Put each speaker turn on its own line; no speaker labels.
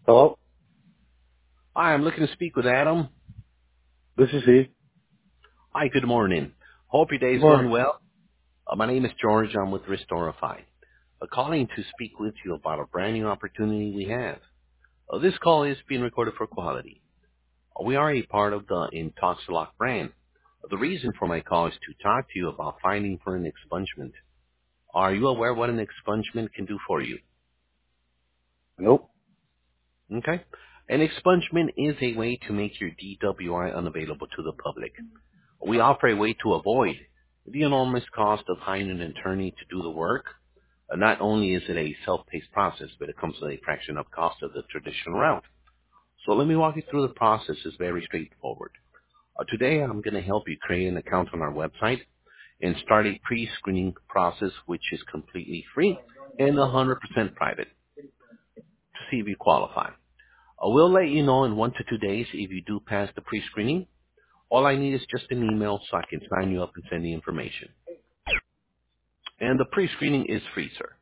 Hello?
Hi, I'm looking to speak with Adam.
This is he.
Hi, good morning. Hope your
Good
day's
morning.
going well. My name is George. I'm with Restorify. Calling to speak with you about a brand new opportunity we have. This call is being recorded for quality. We are a part of the Intoxilock brand. The reason for my call is to talk to you about finding for an expungement. Are you aware what an expungement can do for you?
Nope.
Okay. An expungement is a way to make your DWI unavailable to the public. We offer a way to avoid the enormous cost of hiring an attorney to do the work. Not only is it a self-paced process, but it comes with a fraction of cost of the traditional route. So let me walk you through the process. It's very straightforward. Today, I'm going to help you create an account on our website and start a pre-screening process, which is completely free and 100% private to see if you qualify. We'll let you know in 1 to 2 days if you do pass the pre-screening. All I need is just an email so I can sign you up and send the information. And the pre-screening is free, sir.